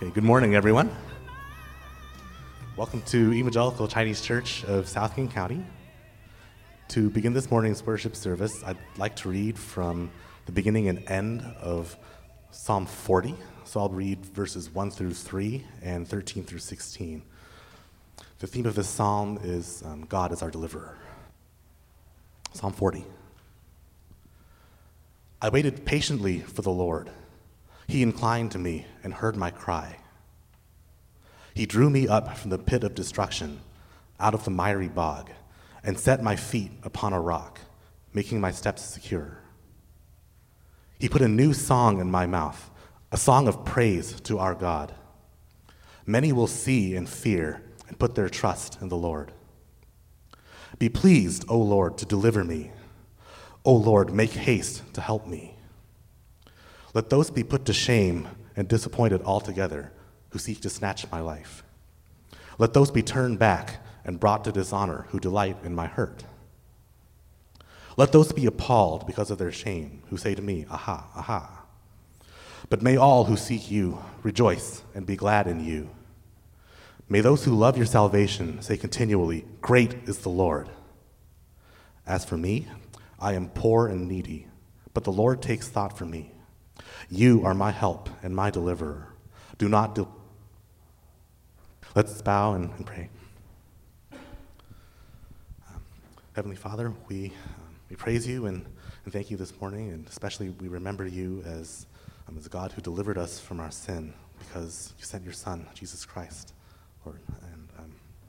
Okay, good morning, everyone. Welcome to Evangelical Chinese Church of South King County. To begin this morning's worship service, I'd like to read from the beginning and end of Psalm 40. So I'll read verses 1 through 3 and 13 through 16. The theme of this psalm is God is our deliverer. Psalm 40. I waited patiently for the Lord. He inclined to me and heard my cry. He drew me up from the pit of destruction, out of the miry bog, and set my feet upon a rock, making my steps secure. He put a new song in my mouth, a song of praise to our God. Many will see and fear and put their trust in the Lord. Be pleased, O Lord, to deliver me. O Lord, make haste to help me. Let those be put to shame and disappointed altogether who seek to snatch my life. Let those be turned back and brought to dishonor who delight in my hurt. Let those be appalled because of their shame who say to me, aha, aha. But may all who seek you rejoice and be glad in you. May those who love your salvation say continually, great is the Lord. As for me, I am poor and needy, but the Lord takes thought for me. You are my help and my deliverer. Do not Let's bow and pray. Heavenly Father, we praise you and thank you this morning, and especially we remember you as a God who delivered us from our sin because you sent your Son, Jesus Christ, Lord. And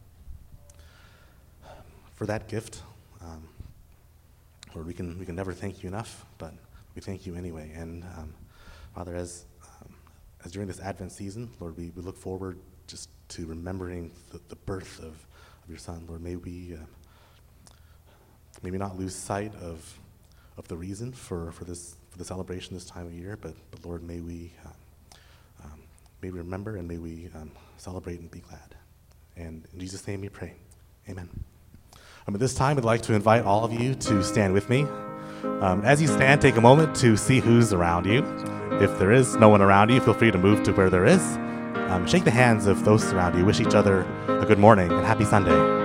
for that gift, Lord, we can never thank you enough, but we thank you anyway. And Father, as during this Advent season, Lord, we look forward just to remembering the birth of your Son. Lord, may we not lose sight of the reason for the celebration this time of year, but Lord, may we remember and may we celebrate and be glad. And in Jesus' name we pray. Amen. At this time, I'd like to invite all of you to stand with me. As you stand, take a moment to see who's around you. If there is no one around you, feel free to move to where there is. Shake the hands of those around you. Wish each other a good morning and happy Sunday.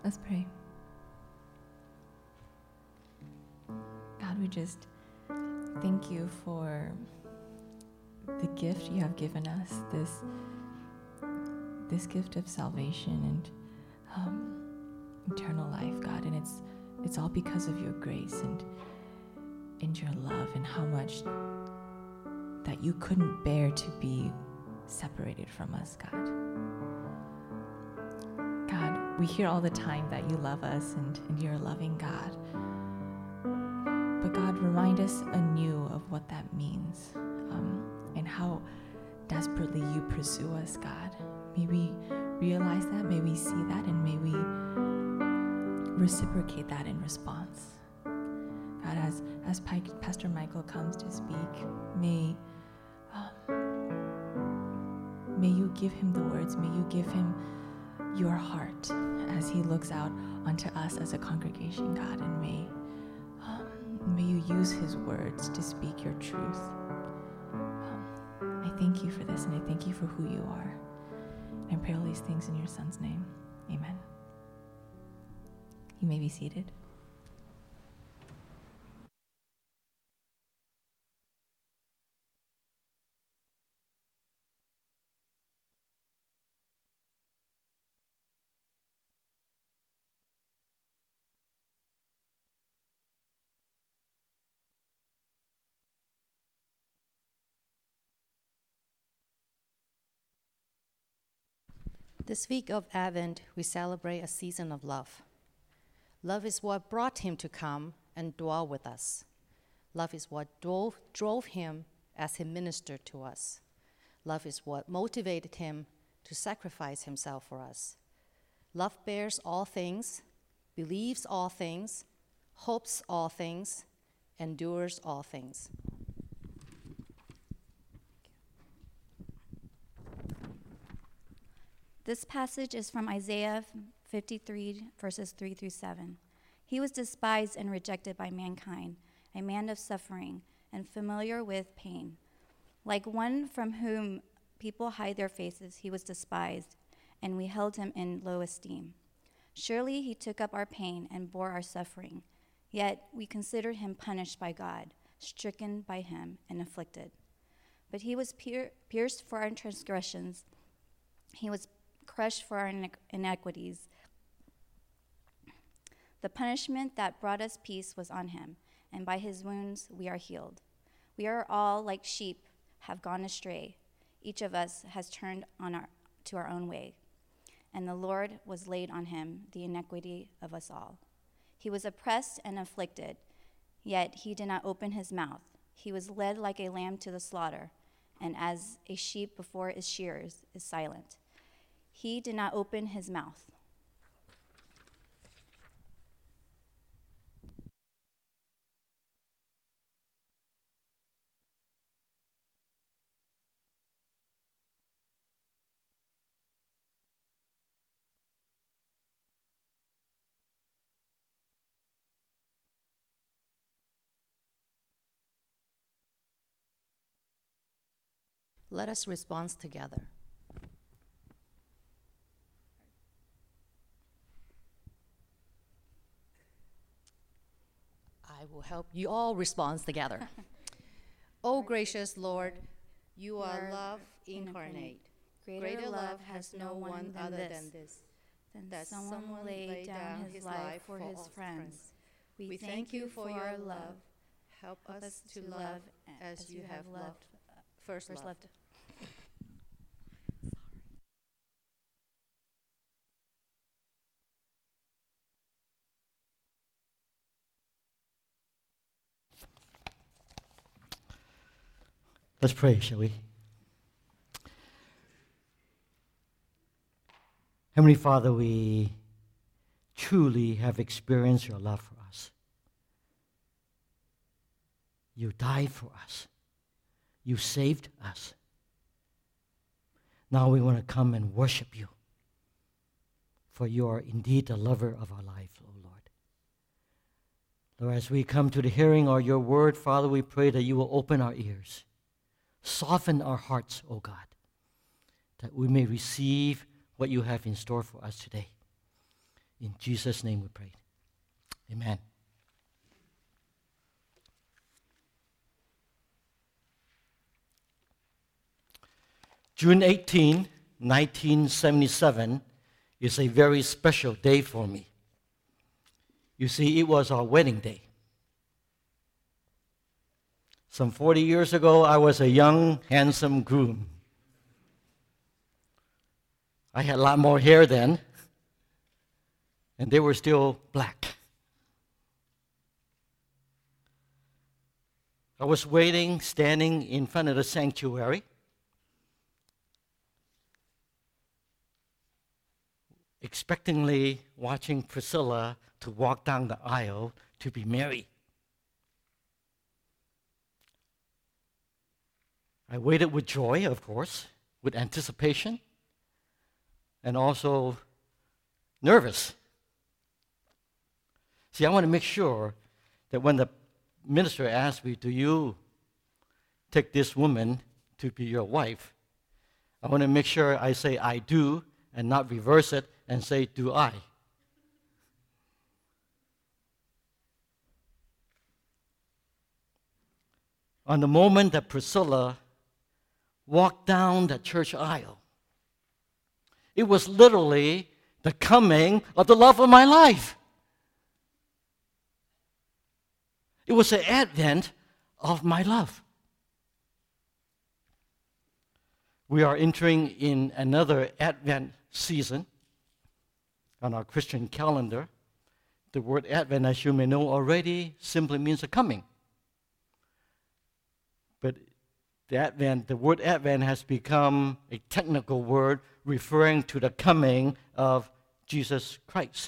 Let's pray. God, we just thank you for the gift you have given us, this gift of salvation and eternal life, God. And it's all because of your grace and your love, and how much that you couldn't bear to be separated from us, God. God, we hear all the time that you love us and you're a loving God. But God, remind us anew of what that means, and how desperately you pursue us, God. May we realize that, may we see that, and may we reciprocate that in response. God, as Pastor Michael comes to speak, may you give him the words, may you give him your heart as he looks out onto us as a congregation, God, and may you use his words to speak your truth. I thank you for this, and I thank you for who you are. And I pray all these things in your son's name. Amen. You may be seated. This week of Advent, we celebrate a season of love. Love is what brought him to come and dwell with us. Love is what drove him as he ministered to us. Love is what motivated him to sacrifice himself for us. Love bears all things, believes all things, hopes all things, endures all things. This passage is from Isaiah 53, verses 3 through 7. He was despised and rejected by mankind, a man of suffering and familiar with pain. Like one from whom people hide their faces, he was despised, and we held him in low esteem. Surely he took up our pain and bore our suffering, yet we considered him punished by God, stricken by him, and afflicted. But he was pierced for our transgressions. He was crushed for our iniquities. The punishment that brought us peace was on him, and by his wounds we are healed. We are all like sheep, have gone astray. Each of us has turned to our own way, and the Lord was laid on him the iniquity of us all. He was oppressed and afflicted, yet he did not open his mouth. He was led like a lamb to the slaughter, and as a sheep before its shearers is silent, he did not open his mouth. Let us respond together. I will help you all respond together. O gracious Lord, you are love incarnate. Greater love has no one other than this, that someone laid down his life for his friends. We thank you for your love. Help us to love as you have loved first loved. Let's pray, shall we? Heavenly Father, we truly have experienced your love for us. You died for us. You saved us. Now we want to come and worship you, for you are indeed the lover of our life, O Lord. Lord, as we come to the hearing of your word, Father, we pray that you will open our ears. Soften our hearts, O God, that we may receive what you have in store for us today. In Jesus' name we pray. Amen. June 18, 1977 is a very special day for me. You see, it was our wedding day. Some 40 years ago, I was a young, handsome groom. I had a lot more hair then, and they were still black. I was waiting, standing in front of the sanctuary, expectantly watching Priscilla to walk down the aisle to be married. I waited with joy, of course, with anticipation, and also nervous. See, I want to make sure that when the minister asked me, do you take this woman to be your wife? I want to make sure I say I do and not reverse it and say, do I? On the moment that Priscilla walked down the church aisle, it was literally the coming of the love of my life. It was the advent of my love. We are entering in another Advent season on our Christian calendar. The word Advent, as you may know already, simply means a coming. But the word Advent has become a technical word referring to the coming of Jesus Christ.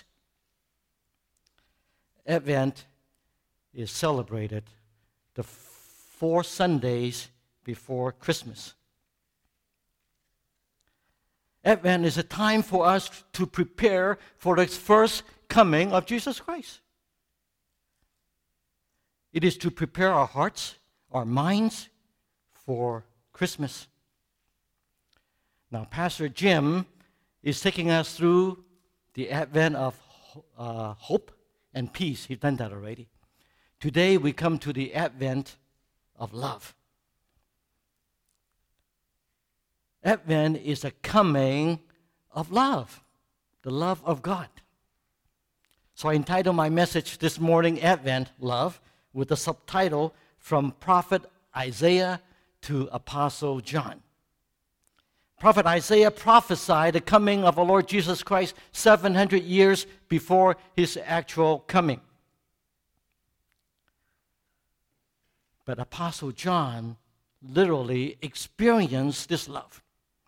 Advent is celebrated the 4 Sundays before Christmas. Advent is a time for us to prepare for the first coming of Jesus Christ. It is to prepare our hearts, our minds for Christmas. Now, Pastor Jim is taking us through the advent of hope and peace. He's done that already. Today, we come to the advent of love. Advent is a coming of love, the love of God. So I entitled my message this morning, Advent, Love, with the subtitle, From Prophet Isaiah to Apostle John. Prophet Isaiah prophesied the coming of our Lord Jesus Christ 700 years before his actual coming. But Apostle John literally experienced this love.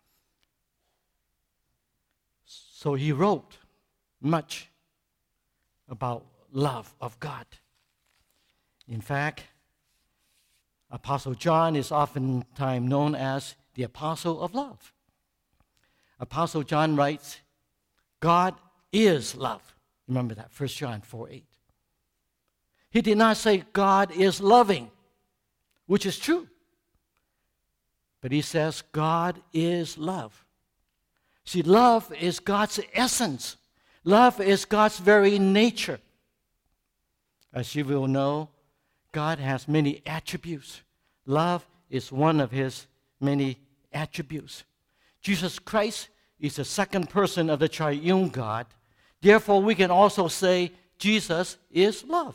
So he wrote much about love of God. In fact, Apostle John is oftentimes known as the Apostle of Love. Apostle John writes, God is love. Remember that, 1 John 4:8. He did not say God is loving, which is true. But he says God is love. See, love is God's essence. Love is God's very nature. As you will know, God has many attributes. Love is one of his many attributes. Jesus Christ is the second person of the triune God. Therefore, we can also say Jesus is love.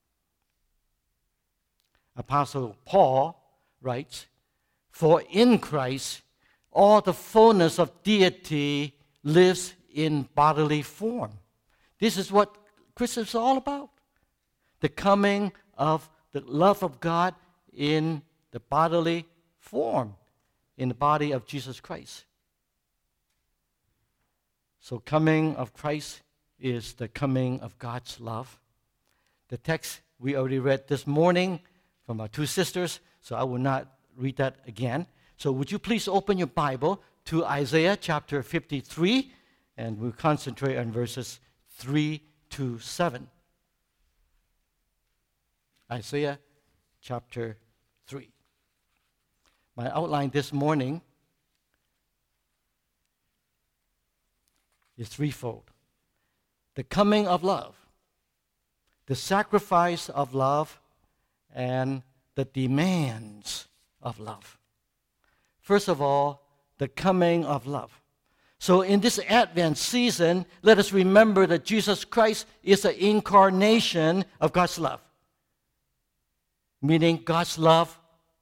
Apostle Paul writes, for in Christ, all the fullness of deity lives in bodily form. This is what Christmas is all about. The coming of the love of God in the bodily form, in the body of Jesus Christ. So coming of Christ is the coming of God's love. The text we already read this morning from our 2 sisters, so I will not read that again. So would you please open your Bible to Isaiah chapter 53, and we'll concentrate on verses 3 to 7. Isaiah chapter 3. My outline this morning is threefold. the coming of love, the sacrifice of love, and the demands of love. First of all, the coming of love. So in this Advent season, let us remember that Jesus Christ is the incarnation of God's love, meaning God's love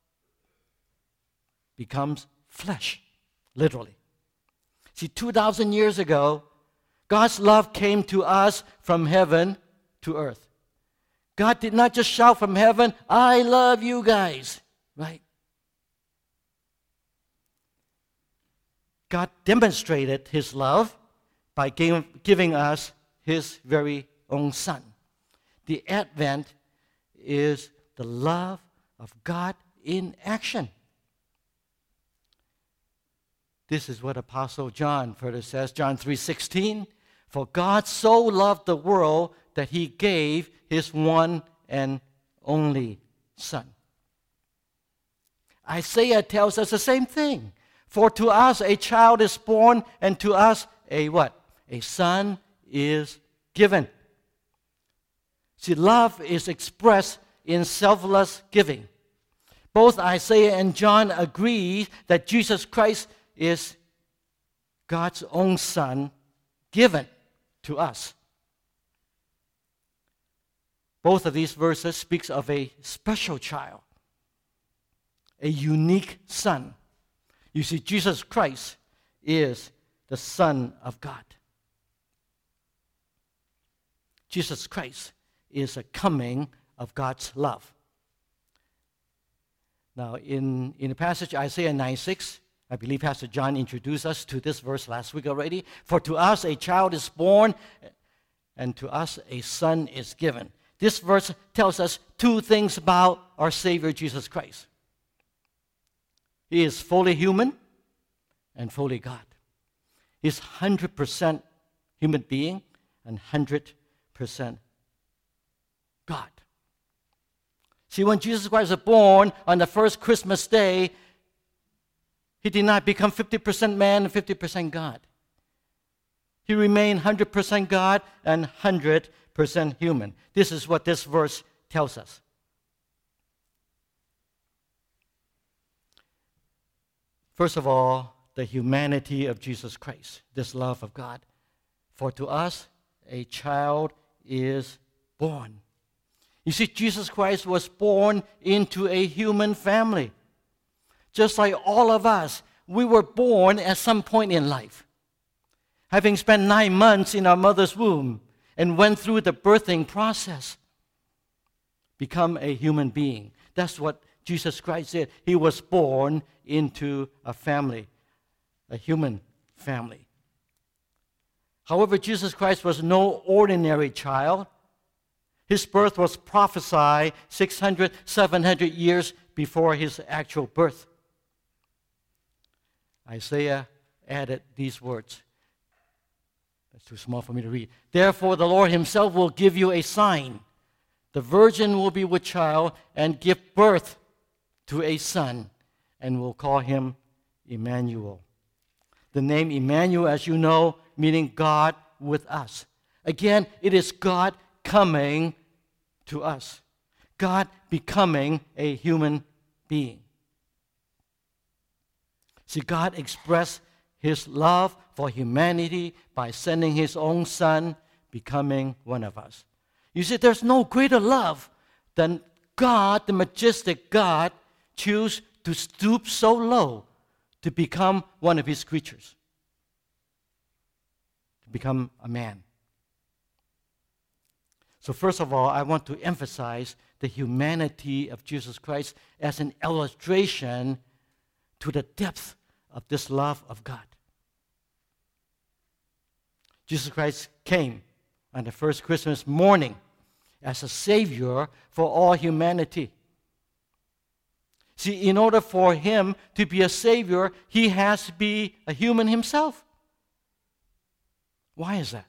becomes flesh, literally. See, 2,000 years ago, God's love came to us from heaven to earth. God did not just shout from heaven, "I love you guys," right? God demonstrated his love by giving us his very own Son. The Advent is the love of God in action. This is what Apostle John further says, John 3:16, "For God so loved the world that he gave his one and only Son." Isaiah tells us the same thing. "For to us a child is born, and to us a what? A son is given." See, love is expressed in selfless giving. Both Isaiah and John agree that Jesus Christ is God's own Son given to us. Both of these verses speaks of a special child, a unique son. You see, Jesus Christ is the Son of God. Jesus Christ is a coming of God's love. Now, in the passage Isaiah 9:6, I believe Pastor John introduced us to this verse last week already. "For to us a child is born, and to us a son is given." This verse tells us two things about our Savior Jesus Christ. He is fully human and fully God. He's 100% human being and 100% God. See, when Jesus Christ was born on the first Christmas day, he did not become 50% man and 50% God. He remained 100% God and 100% human. This is what this verse tells us. First of all, the humanity of Jesus Christ, this love of God. "For to us a child is born." You see, Jesus Christ was born into a human family. Just like all of us, we were born at some point in life. Having spent 9 months in our mother's womb and went through the birthing process, become a human being. That's what Jesus Christ did. He was born into a family, a human family. However, Jesus Christ was no ordinary child. His birth was prophesied 600, 700 years before his actual birth. Isaiah added these words. That's too small for me to read. "Therefore the Lord himself will give you a sign. The virgin will be with child and give birth to a son, and will call him Emmanuel." The name Emmanuel, as you know, meaning God with us. Again, it is God coming to us. God becoming a human being. See, God expressed his love for humanity by sending his own Son, becoming one of us. You see, there's no greater love than God, the majestic God, choose to stoop so low to become one of his creatures, to become a man. So first of all, I want to emphasize the humanity of Jesus Christ as an illustration to the depth of this love of God. Jesus Christ came on the first Christmas morning as a Savior for all humanity. See, in order for him to be a Savior, he has to be a human himself. Why is that?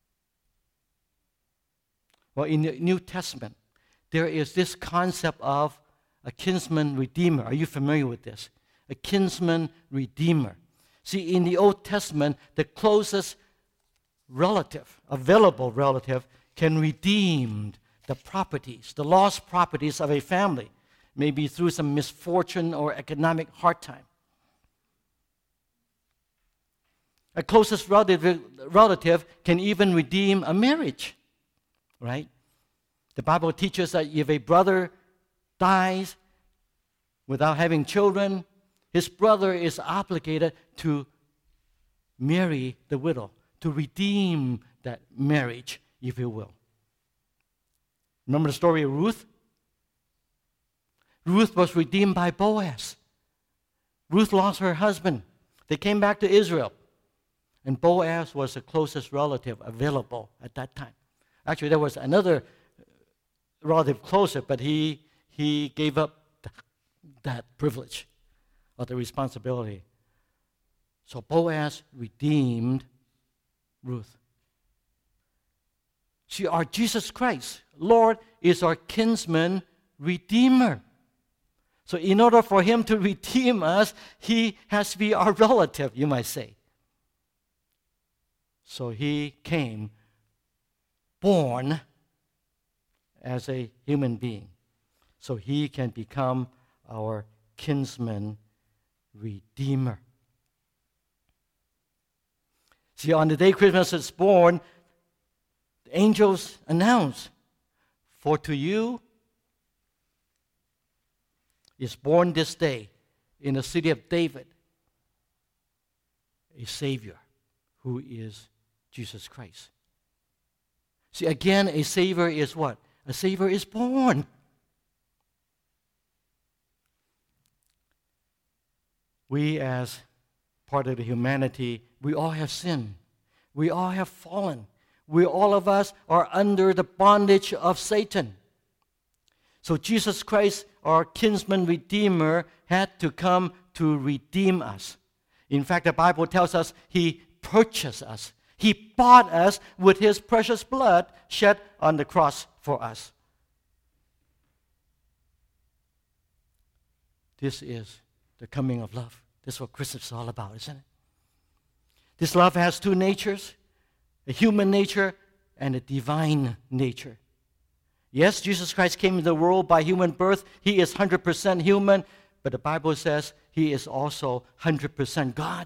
Well, in the New Testament, there is this concept of a kinsman redeemer. Are you familiar with this? A kinsman redeemer. See, in the Old Testament, the closest relative, available relative, can redeem the properties, the lost properties of a family, maybe through some misfortune or economic hard time. A closest relative can even redeem a marriage, right? The Bible teaches that if a brother dies without having children, his brother is obligated to marry the widow, to redeem that marriage, if you will. Remember the story of Ruth? Ruth was redeemed by Boaz. Ruth lost her husband. They came back to Israel. And Boaz was the closest relative available at that time. Actually, there was another relative closer, but he gave up that privilege or the responsibility. So Boaz redeemed Ruth. See, our Jesus Christ, Lord, is our kinsman redeemer. So in order for him to redeem us, he has to be our relative, you might say. So he came born as a human being, so he can become our kinsman redeemer. See, on the day Christmas is born, the angels announce, "For to you is born this day in the city of David a Savior, who is Jesus Christ." See, again, a Savior is what? A Savior is born. We, as part of the humanity, we all have sinned. We all have fallen. All of us are under the bondage of Satan. So Jesus Christ, our kinsman redeemer, had to come to redeem us. In fact, the Bible tells us he purchased us. He bought us with his precious blood shed on the cross for us. This is the coming of love. This is what Christmas is all about, isn't it? This love has two natures, a human nature and a divine nature. Yes, Jesus Christ came into the world by human birth. He is 100% human, but the Bible says he is also 100% God.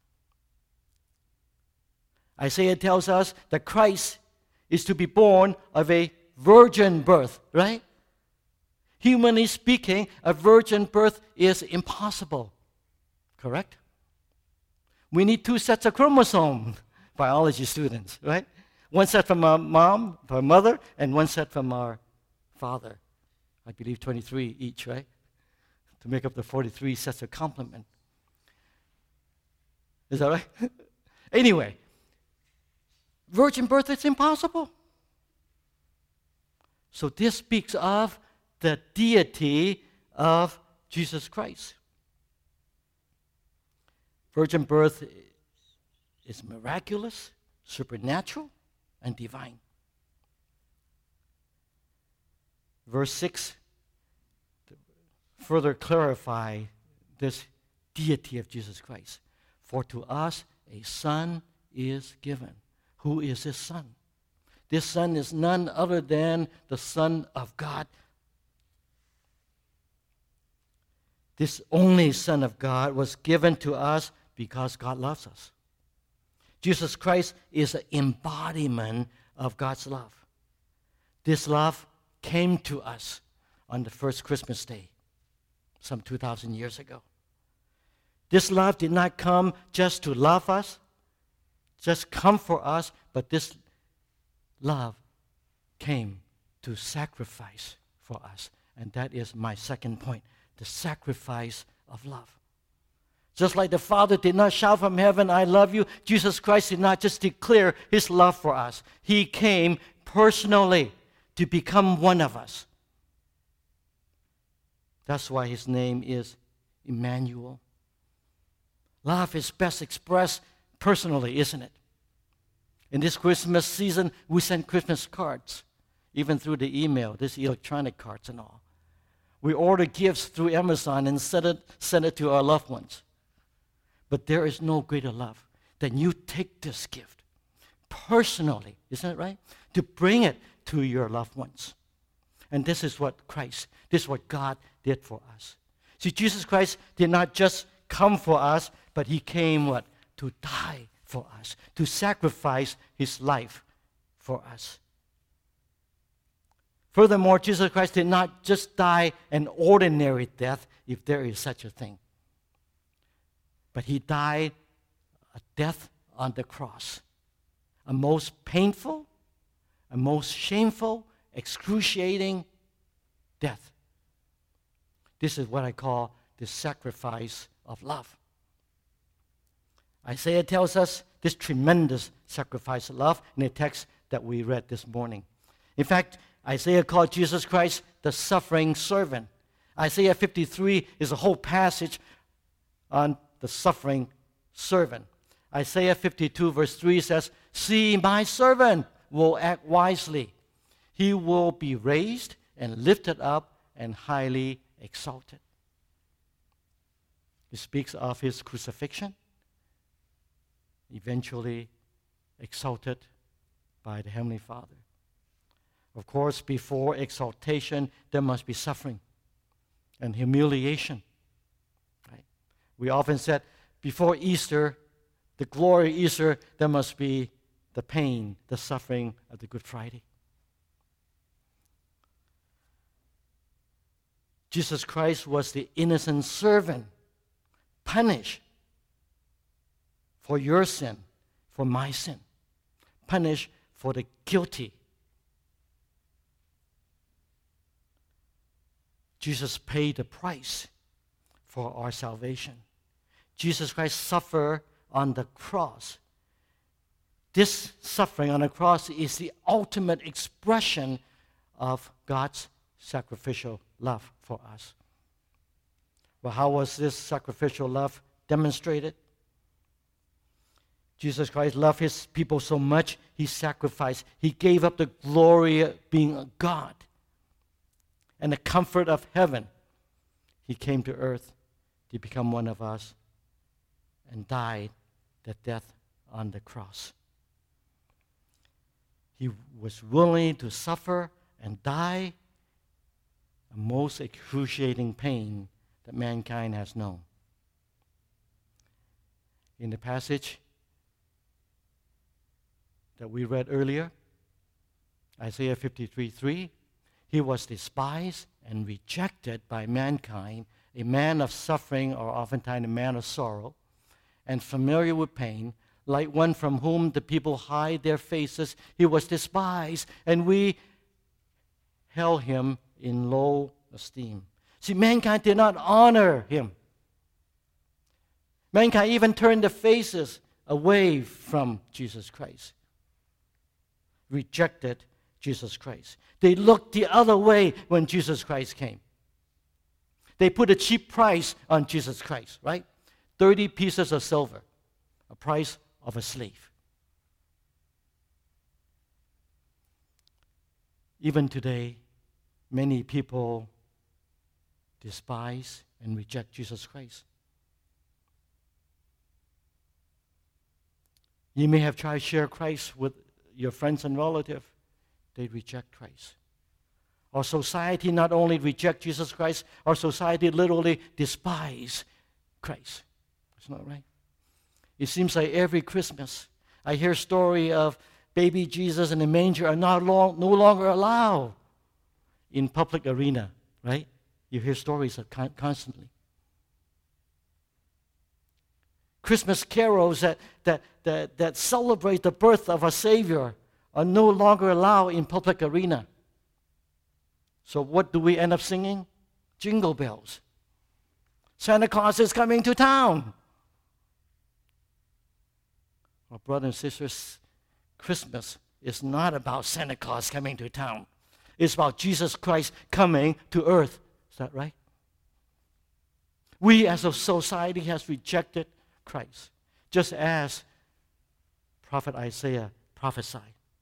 Isaiah tells us that Christ is to be born of a virgin birth, right? Humanly speaking, a virgin birth is impossible, correct? We need two sets of chromosomes, biology students, right? One set from our mom, our mother, and one set from our father. I believe 23 each, right? To make up the 43 sets of complement. Is that right? Anyway, virgin birth is impossible. So this speaks of the deity of Jesus Christ. Virgin birth is miraculous, supernatural, and divine. Verse 6 further clarify this deity of Jesus Christ. For to us a son is given. Who is this son? This son is none other than the Son of God. This only Son of God was given to us because God loves us. Jesus Christ is an embodiment of God's love. This love came to us on the first Christmas day, some 2,000 years ago. This love did not come just to love us, just come for us, but this love came to sacrifice for us. And that is my second point, the sacrifice of love. Just like the Father did not shout from heaven, "I love you," Jesus Christ did not just declare his love for us. He came personally to become one of us. That's why his name is Emmanuel. Love is best expressed personally, isn't it? In this Christmas season, we send Christmas cards, even through the email, these electronic cards and all. We order gifts through Amazon and send it to our loved ones. But there is no greater love than you take this gift, personally, isn't it right? To bring it to your loved ones. And this is what God did for us. See, Jesus Christ did not just come for us, but he came what? To die for us, to sacrifice his life for us. Furthermore, Jesus Christ did not just die an ordinary death, if there is such a thing, but he died a death on the cross, a most painful, a most shameful, excruciating death. This is what I call the sacrifice of love. Isaiah tells us this tremendous sacrifice of love in the text that we read this morning. In fact, Isaiah called Jesus Christ the suffering servant. Isaiah 53 is a whole passage on the suffering servant. Isaiah 52 verse 3 says, "See, my servant will act wisely. He will be raised and lifted up and highly exalted." It speaks of his crucifixion, eventually exalted by the Heavenly Father. Of course, before exaltation, there must be suffering and humiliation. Right? We often said, before Easter, the glory of Easter, there must be the pain, the suffering of the Good Friday. Jesus Christ was the innocent servant, punished for your sin, for my sin, punished for the guilty. Jesus paid the price for our salvation. Jesus Christ suffered on the cross. This suffering on the cross is the ultimate expression of God's sacrificial love for us. Well, how was this sacrificial love demonstrated? Jesus Christ loved his people so much, he sacrificed. He gave up the glory of being a God and the comfort of heaven. He came to earth to become one of us and died the death on the cross. He was willing to suffer and die a most excruciating pain that mankind has known. In the passage that we read earlier, Isaiah 53:3, he was despised and rejected by mankind, a man of suffering, or oftentimes a man of sorrow, and familiar with pain, like one from whom the people hide their faces. He was despised, and we held him in low esteem. See, mankind did not honor him. Mankind even turned their faces away from Jesus Christ, rejected Jesus Christ. They looked the other way when Jesus Christ came. They put a cheap price on Jesus Christ, right? 30 pieces of silver, a price of a slave. Even today, many people despise and reject Jesus Christ. You may have tried to share Christ with your friends and relatives. They reject Christ. Our society not only rejects Jesus Christ, our society literally despises Christ. Isn't that right? It seems like every Christmas I hear a story of baby Jesus in the manger are no longer allowed in public arena, right? You hear stories of constantly. Christmas carols that celebrate the birth of our Savior are no longer allowed in public arena. So what do we end up singing? Jingle bells. Santa Claus is coming to town. Well, brothers and sisters, Christmas is not about Santa Claus coming to town. It's about Jesus Christ coming to earth. Is that right? We as a society has rejected Christ, just as Prophet Isaiah prophesied.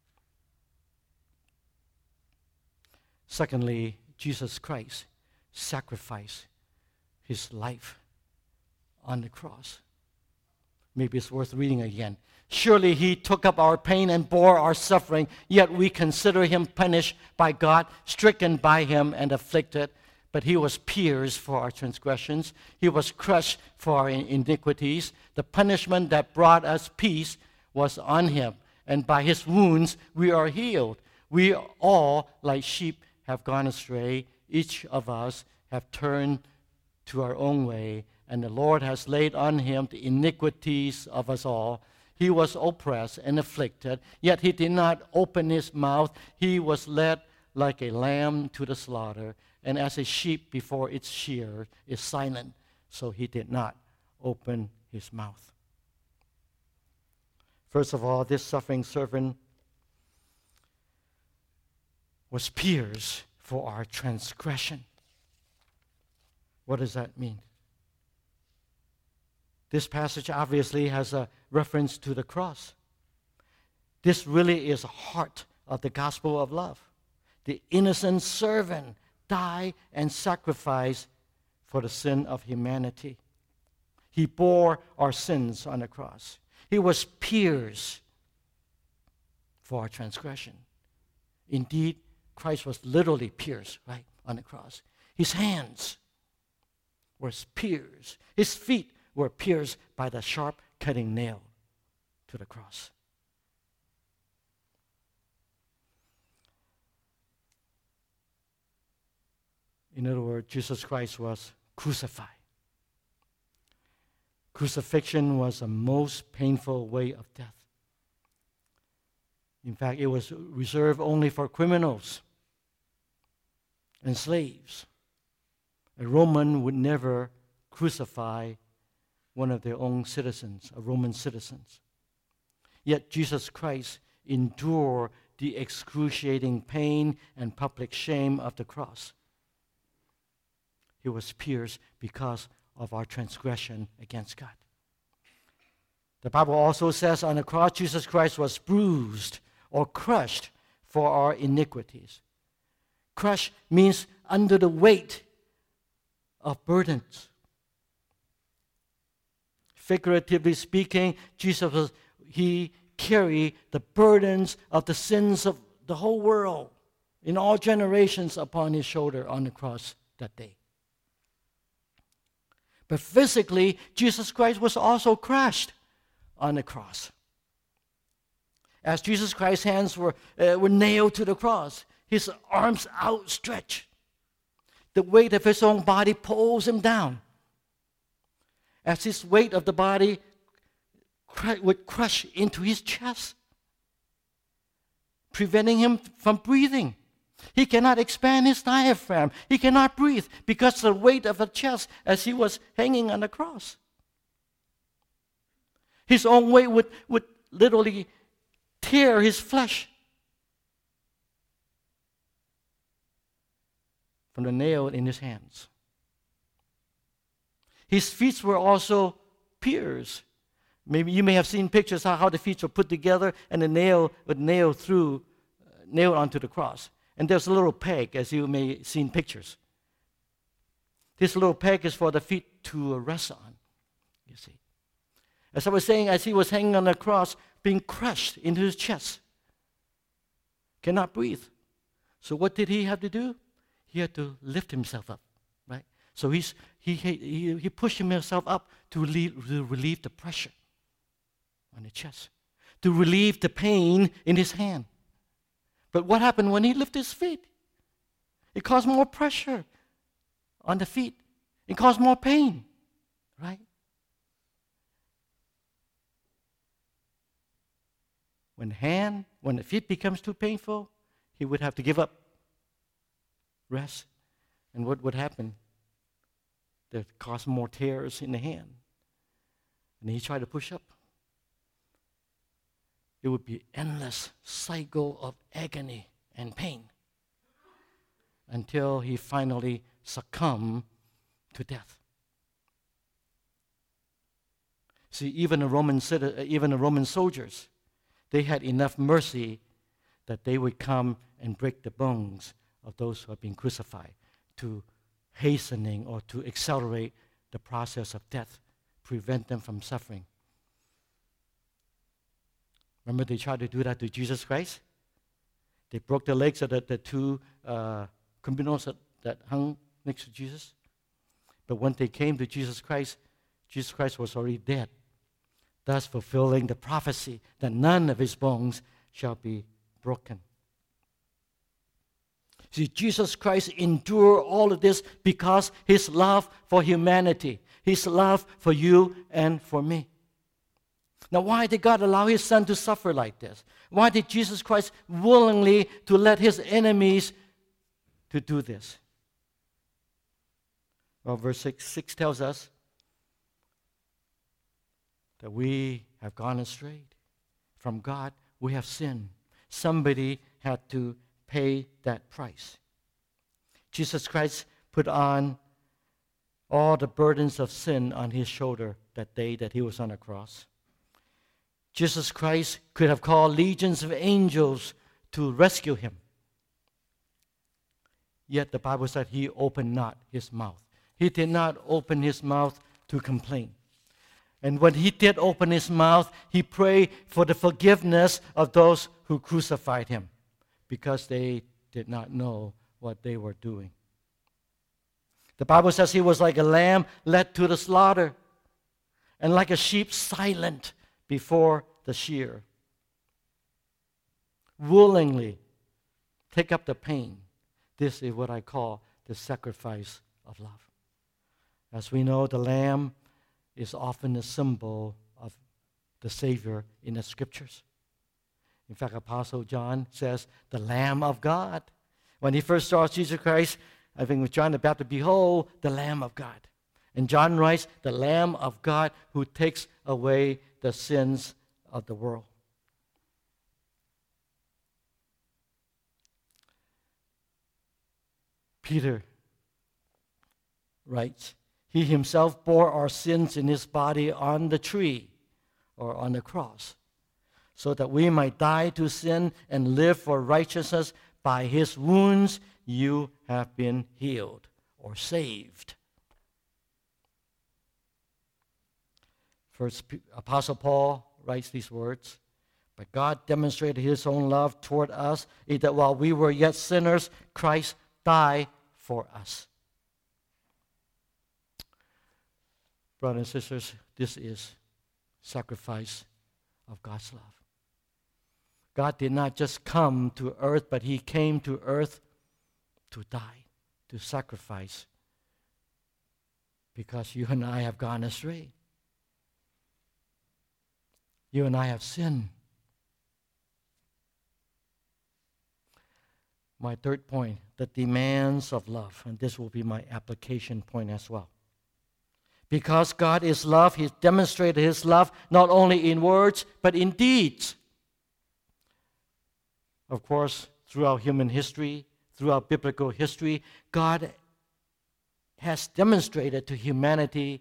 Secondly, Jesus Christ sacrificed his life on the cross. Maybe it's worth reading again. Surely he took up our pain and bore our suffering, yet we consider him punished by God, stricken by him and afflicted. But he was pierced for our transgressions. He was crushed for our iniquities. The punishment that brought us peace was on him, and by his wounds we are healed. We all, like sheep, have gone astray. Each of us have turned to our own way, and the Lord has laid on him the iniquities of us all. He was oppressed and afflicted, yet he did not open his mouth. He was led like a lamb to the slaughter, and as a sheep before its shearer is silent, so he did not open his mouth. First of all, this suffering servant was pierced for our transgression. What does that mean? This passage obviously has a reference to the cross. This really is the heart of the gospel of love. The innocent servant died and sacrificed for the sin of humanity. He bore our sins on the cross. He was pierced for our transgression. Indeed, Christ was literally pierced, right, on the cross. His hands were pierced. His feet were pierced by the sharp cutting nail to the cross. In other words, Jesus Christ was crucified. Crucifixion was the most painful way of death. In fact, it was reserved only for criminals and slaves. A Roman would never crucify one of their own citizens, a Roman citizens. Yet Jesus Christ endured the excruciating pain and public shame of the cross. He was pierced because of our transgression against God. The Bible also says on the cross, Jesus Christ was bruised or crushed for our iniquities. Crushed means under the weight of burdens. Figuratively speaking, he carried the burdens of the sins of the whole world in all generations upon his shoulder on the cross that day. But physically, Jesus Christ was also crushed on the cross. As Jesus Christ's hands were nailed to the cross, his arms outstretched, the weight of his own body pulls him down. As his weight of the body would crush into his chest, preventing him from breathing. He cannot expand his diaphragm. He cannot breathe because of the weight of the chest as he was hanging on the cross. His own weight would literally tear his flesh from the nail in his hands. His feet were also pierced. Maybe you may have seen pictures of how the feet were put together and the nail would nail onto the cross. And there's a little peg, as you may have seen pictures. This little peg is for the feet to rest on, you see. As I was saying, as he was hanging on the cross, being crushed into his chest, cannot breathe. So what did he have to do? He had to lift himself up, right? So he pushed himself up to relieve the pressure on the chest, to relieve the pain in his hand. But what happened when he lifted his feet? It caused more pressure on the feet. It caused more pain, right? When the feet becomes too painful, he would have to give up, rest. And what would happen? That caused more tears in the hand. And he tried to push up. It would be endless cycle of agony and pain until he finally succumbed to death. See, even the Roman soldiers, they had enough mercy that they would come and break the bones of those who have been crucified to hastening or to accelerate the process of death, prevent them from suffering. Remember, they tried to do that to Jesus Christ? They broke the legs of the two criminals that hung next to Jesus. But when they came to Jesus Christ was already dead, thus fulfilling the prophecy that none of his bones shall be broken. See, Jesus Christ endured all of this because his love for humanity, his love for you and for me. Now, why did God allow his son to suffer like this? Why did Jesus Christ willingly to let his enemies to do this? Well, verse 6 tells us that we have gone astray from God. We have sinned. Somebody had to pay that price. Jesus Christ put on all the burdens of sin on his shoulder that day that he was on the cross. Jesus Christ could have called legions of angels to rescue him. Yet the Bible said he opened not his mouth. He did not open his mouth to complain. And when he did open his mouth, he prayed for the forgiveness of those who crucified him, because they did not know what they were doing. The Bible says he was like a lamb led to the slaughter, and like a sheep silent before the shearer. Willingly take up the pain. This is what I call the sacrifice of love. As we know, the lamb is often a symbol of the Savior in the Scriptures. In fact, Apostle John says, the Lamb of God. When he first saw Jesus Christ, I think with John the Baptist, behold, the Lamb of God. And John writes, the Lamb of God who takes away the sins of the world. Peter writes, he himself bore our sins in his body on the tree or on the cross, so that we might die to sin and live for righteousness. By his wounds you have been healed or saved. First, Apostle Paul writes these words, but God demonstrated his own love toward us, in that while we were yet sinners, Christ died for us. Brothers and sisters, this is sacrifice of God's love. God did not just come to earth, but he came to earth to die, to sacrifice, because you and I have gone astray. You and I have sinned. My third point, the demands of love, and this will be my application point as well. Because God is love, he demonstrated his love not only in words, but in deeds. Of course, throughout human history, throughout biblical history, God has demonstrated to humanity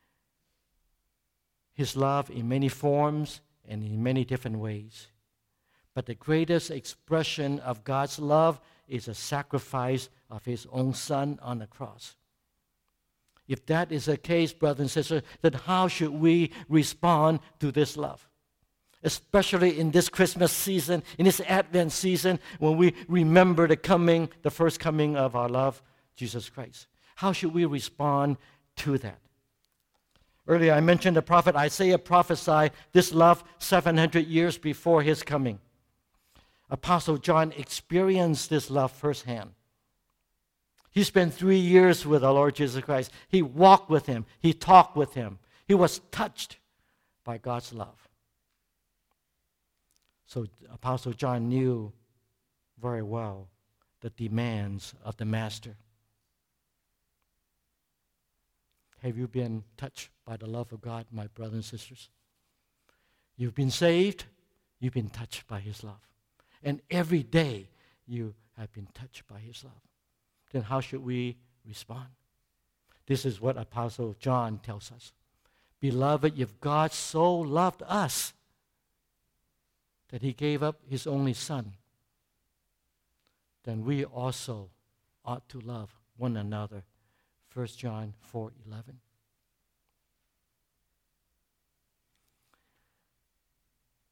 his love in many forms and in many different ways. But the greatest expression of God's love is a sacrifice of his own Son on the cross. If that is the case, brothers and sisters, then how should we respond to this love? Especially in this Christmas season, in this Advent season, when we remember the first coming of our love, Jesus Christ. How should we respond to that? Earlier I mentioned the prophet Isaiah prophesied this love 700 years before his coming. Apostle John experienced this love firsthand. He spent 3 years with our Lord Jesus Christ. He walked with him. He talked with him. He was touched by God's love. So Apostle John knew very well the demands of the Master. Have you been touched by the love of God, my brothers and sisters? You've been saved. You've been touched by his love. And every day you have been touched by his love. Then how should we respond? This is what Apostle John tells us. Beloved, if God so loved us that he gave up his only Son, then we also ought to love one another. 1 John 4:11.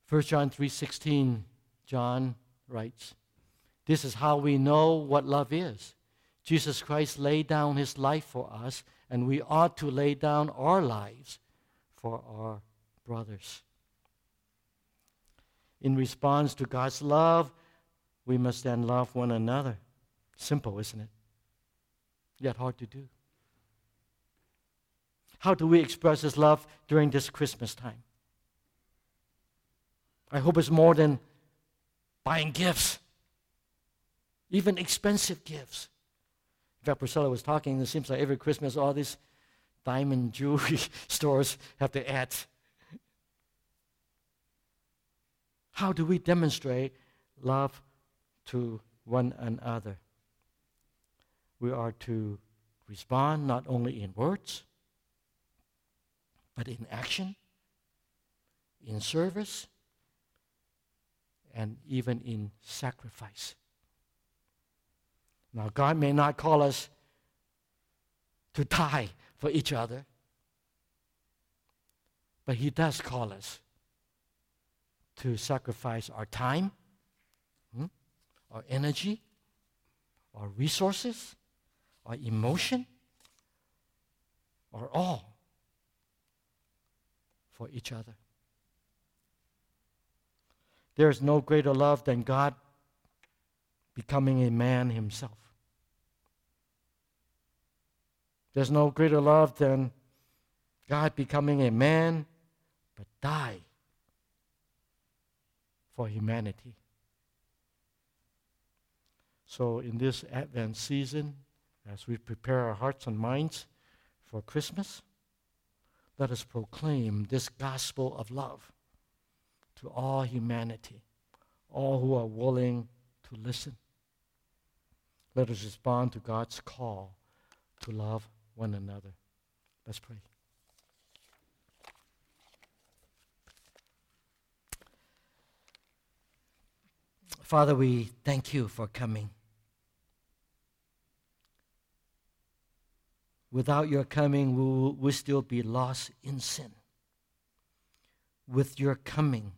1 John 3:16, John writes, "This is how we know what love is. Jesus Christ laid down his life for us, and we ought to lay down our lives for our brothers." In response to God's love, we must then love one another. Simple, isn't it? Yet hard to do. How do we express His love during this Christmas time? I hope it's more than buying gifts, even expensive gifts. In fact, Priscilla was talking, it seems like every Christmas all these diamond jewelry stores have to add. How do we demonstrate love to one another? We are to respond not only in words, but in action, in service, and even in sacrifice. Now, God may not call us to die for each other, but He does call us to sacrifice our time, our energy, our resources, our emotion, or all for each other. There is no greater love than God becoming a man Himself. There's no greater love than God becoming a man, but die for humanity. So in this Advent season, as we prepare our hearts and minds for Christmas, let us proclaim this gospel of love to all humanity, all who are willing to listen. Let us respond to God's call to love one another. Let's pray. Father, we thank You for coming. Without Your coming, we will still be lost in sin. With Your coming,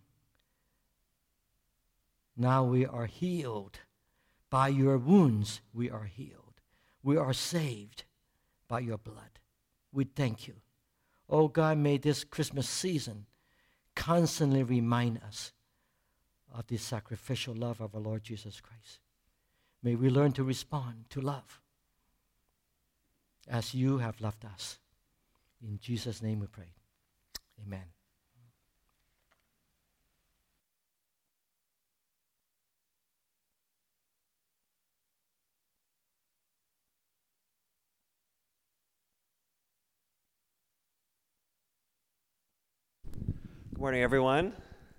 now we are healed. By Your wounds, we are healed. We are saved by Your blood. We thank You. Oh God, may this Christmas season constantly remind us of the sacrificial love of our Lord Jesus Christ. May we learn to respond to love as You have loved us. In Jesus' name we pray. Amen. Good morning, everyone.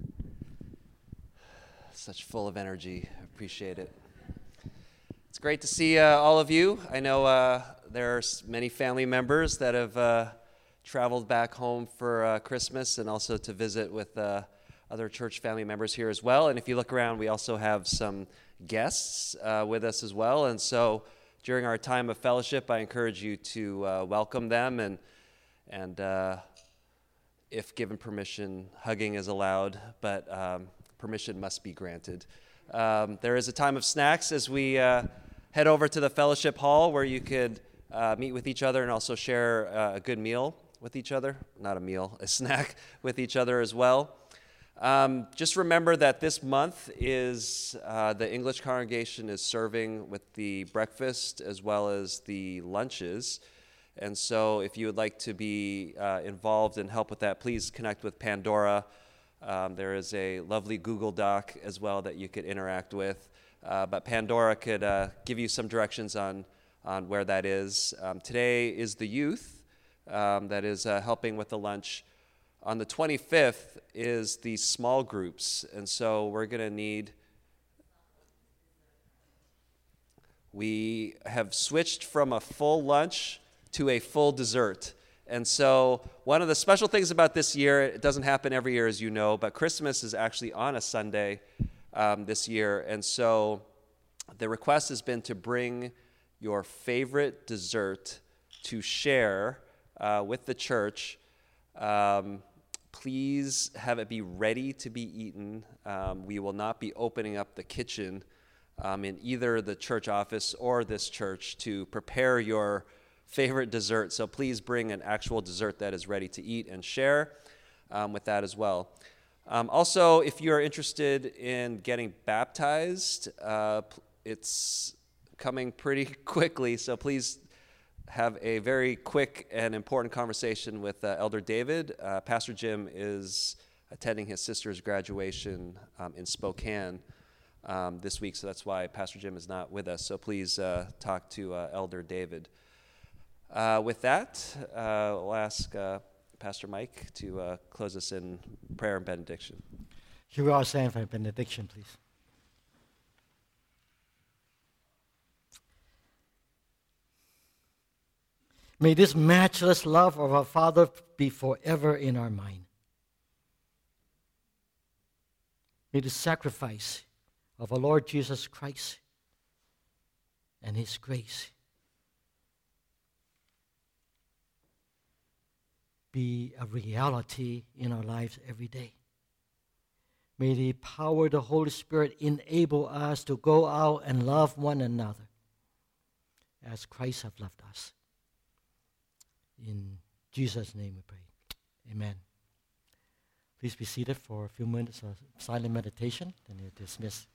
Such full of energy. I appreciate it. It's great to see all of you. I know there are many family members that have traveled back home for Christmas and also to visit with other church family members here as well. And if you look around, we also have some guests with us as well. And so during our time of fellowship, I encourage you to welcome them and if given permission, hugging is allowed, but permission must be granted. There is a time of snacks as we head over to the fellowship hall where you could meet with each other and also share a good meal with each other. Not a meal, a snack with each other as well. Just remember that this month is the English congregation is serving with the breakfast as well as the lunches. And so if you would like to be involved and help with that, please connect with Pandora. There is a lovely Google Doc as well that you could interact with. But Pandora could give you some directions on where that is. Today is the youth that is helping with the lunch. On the 25th is the small groups. And so we're going to need... We have switched from a full lunch to a full dessert. And so one of the special things about this year, it doesn't happen every year as you know, but Christmas is actually on a Sunday this year. And so the request has been to bring your favorite dessert to share with the church please have it be ready to be eaten. We will not be opening up the kitchen in either the church office or this church to prepare your favorite dessert. So please bring an actual dessert that is ready to eat and share with that as well. Also, if you're interested in getting baptized, it's coming pretty quickly, so please have a very quick and important conversation with Elder David. Pastor Jim is attending his sister's graduation in Spokane this week, so that's why Pastor Jim is not with us. So please talk to Elder David. With that, we'll ask Pastor Mike to close us in prayer and benediction. Here we are saying for benediction, please. May this matchless love of our Father be forever in our mind. May the sacrifice of our Lord Jesus Christ and His grace be a reality in our lives every day. May the power of the Holy Spirit enable us to go out and love one another as Christ has loved us. In Jesus' name we pray. Amen. Please be seated for a few minutes of silent meditation, and you're dismissed.